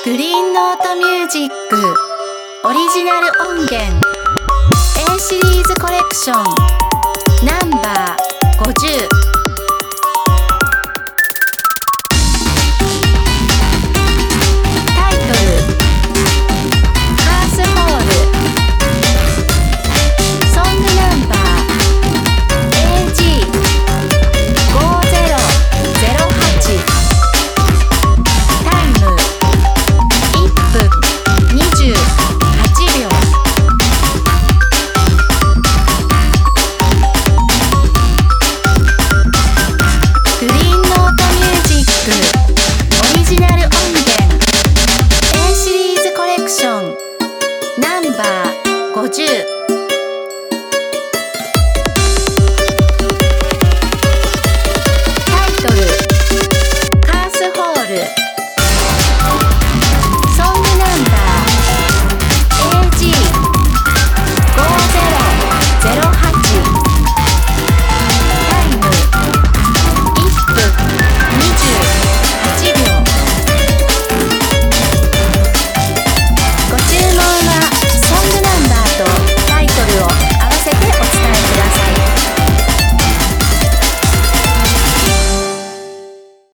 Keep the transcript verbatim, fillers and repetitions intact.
グリーンノートミュージックオリジナル音源 A シリーズコレクションナンバーごじゅう